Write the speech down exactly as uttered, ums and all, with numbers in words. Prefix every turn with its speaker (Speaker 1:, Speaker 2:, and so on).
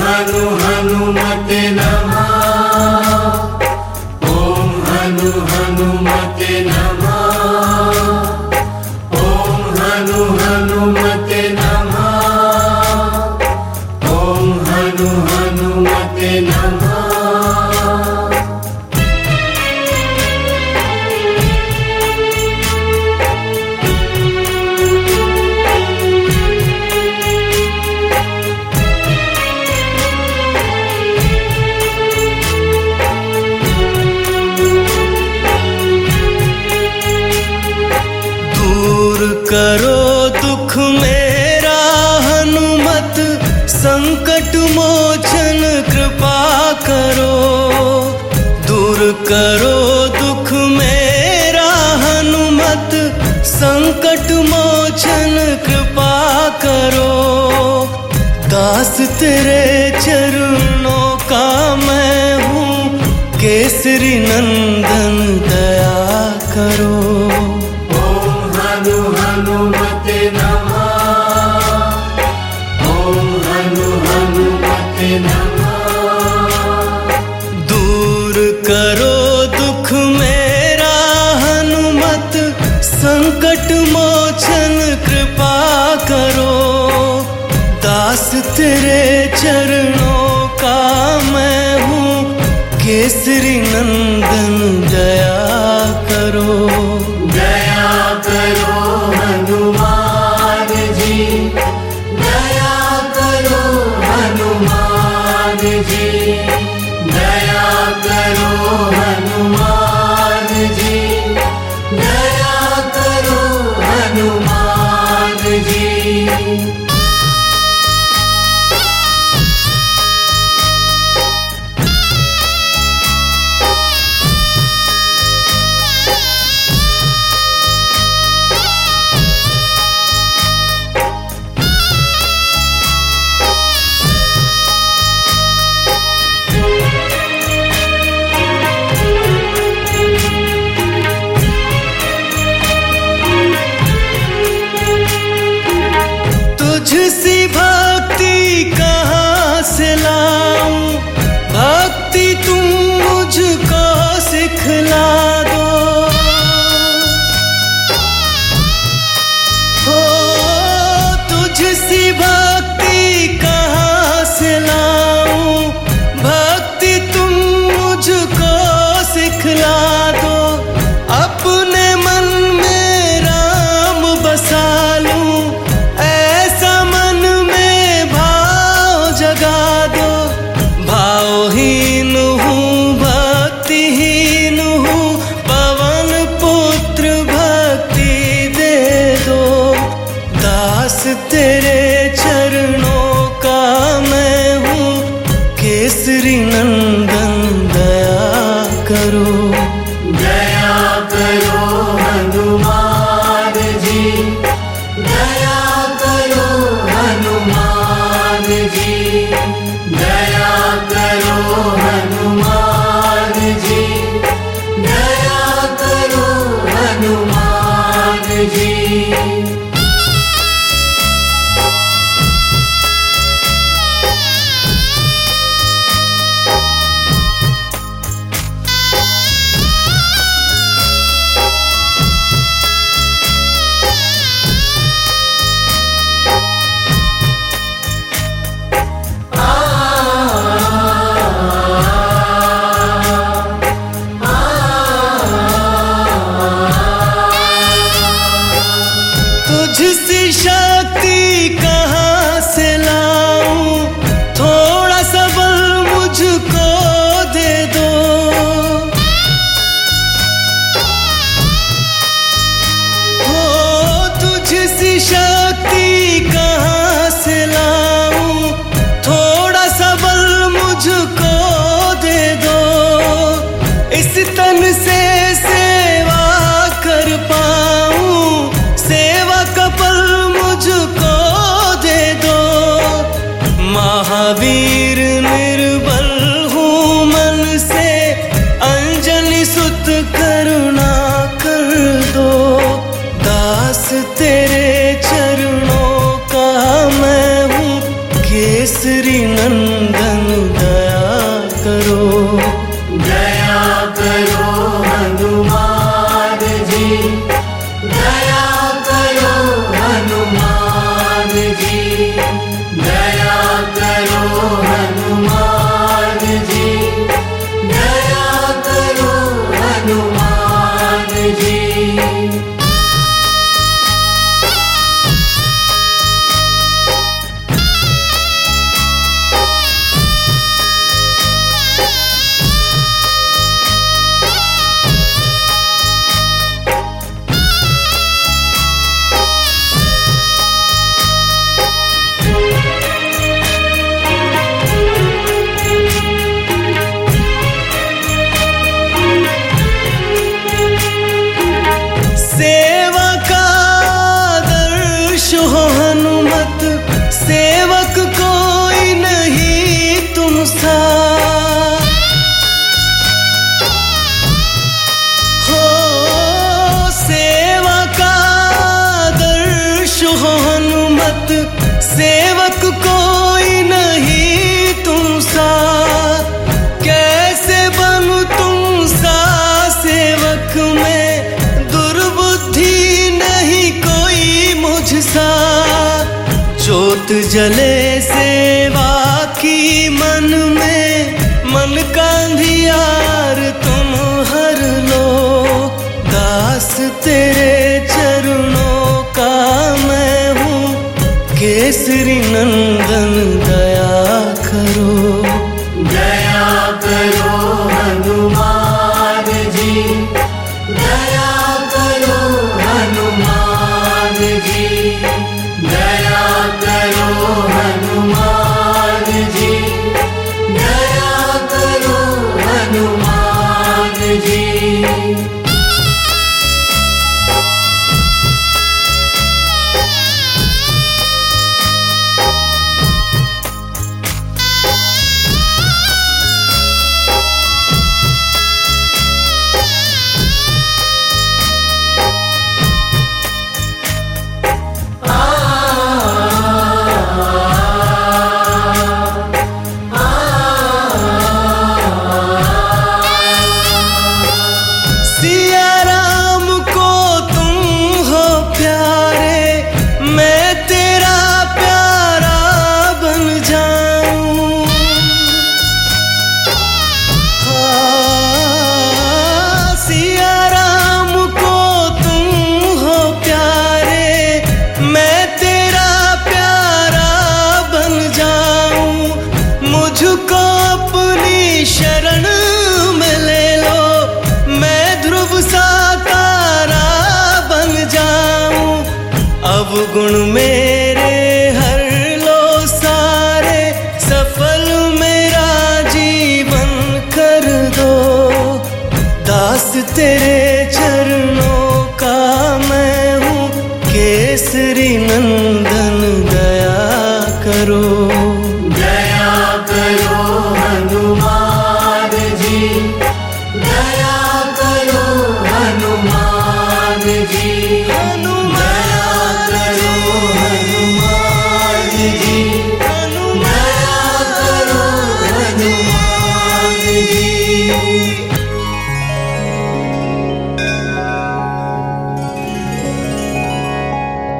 Speaker 1: हनु हनुमते नमः। ओम हनु हनुमते नमः। ओम हनु हनुमते नमः। ओम हनु हनुमते नमः।
Speaker 2: करो दुख मेरा हनुमत, संकट मोचन कृपा करो। दूर करो दुख मेरा हनुमत, संकट मोचन कृपा करो। दास तेरे चरणों का मैं हूँ, केसरी नंदन दया करो।
Speaker 1: हनु हनुमते नमः। ओम हनु हनुमते नमः।
Speaker 2: दूर करो दुख मेरा हनुमत, संकट मोचन कृपा करो। दास तेरे चरणों का मैं हूँ, केसरी नंदन दया करो।
Speaker 1: दया करो हनुमान जी, दया करो हनुमान जी, दया करो हनुमान जी, दया करो हनुमान जी।
Speaker 2: तुझसी भक्ति कहाँ से लाऊं, भक्ति तुम मुझको सिखला दो। हो तुझसी भक्ति कहाँ से लाऊं, भक्ति तुम मुझको सिखला दो। अपने मन में राम बसा लूं, भावहीन हूँ भक्तिहीन हूँ, पवन पुत्र भक्ति दे दो। दास तेरे चरणों का मैं हूँ, केसरी नंदन दया करो।
Speaker 1: दया करो हनुमान जी, दया करो हनुमान जी, दया करो हनुमान जी, दया करो हनुमान जी।
Speaker 2: तुझसी शक्ति कहाँ से लाऊं, थोड़ा सा बल मुझको दे दो। हो तुझसी शक्ति कहाँ से लाऊं, थोड़ा सा बल मुझको दे दो। इस तन से सेवा कर पाऊं, सेवा का पल मुझको दे दो। महावीर निर्बल हूँ मन से, अंजनी सुत करुणा कर दो। दास तेरे चरणों का मैं हूँ, केसरी केसरी नंदन दया करो,
Speaker 1: दया करो हनुमान जी, दया करो हनुमान जी, दया करो हनुमान जी, दया करो हनुमान जी।
Speaker 2: सेवा का आदर्श हो हनुमत, सेवक कोई नहीं तुम सा। हो सेवा का आदर्श हो हनुमत, सेवक कोई नहीं तुम सा। कैसे बनूं तुम सा सेवक में, मुझसा ज्योत जले सेवा की मन में, मन का अंधियार तुम हर लो। दास तेरे चरणों का मैं हूँ, केसरी नंदन दया करो,
Speaker 1: दया करो हनुमान जी, दया करो हनुमान जी, दया करो हनुमान जी, दया करो हनुमान जी।
Speaker 2: सिया राम को तुम हो प्यारे, मैं तेरा प्यारा बन जाऊं। हाँ, सिया राम को तुम हो प्यारे, मैं तेरा प्यारा बन जाऊं। मुझको अपनी शरण में ले लो, मैं ध्रुव सा तारा बन जाऊं। अवगुण मेरे हर लो सारे, सफल मेरा जीवन कर दो। दास तेरे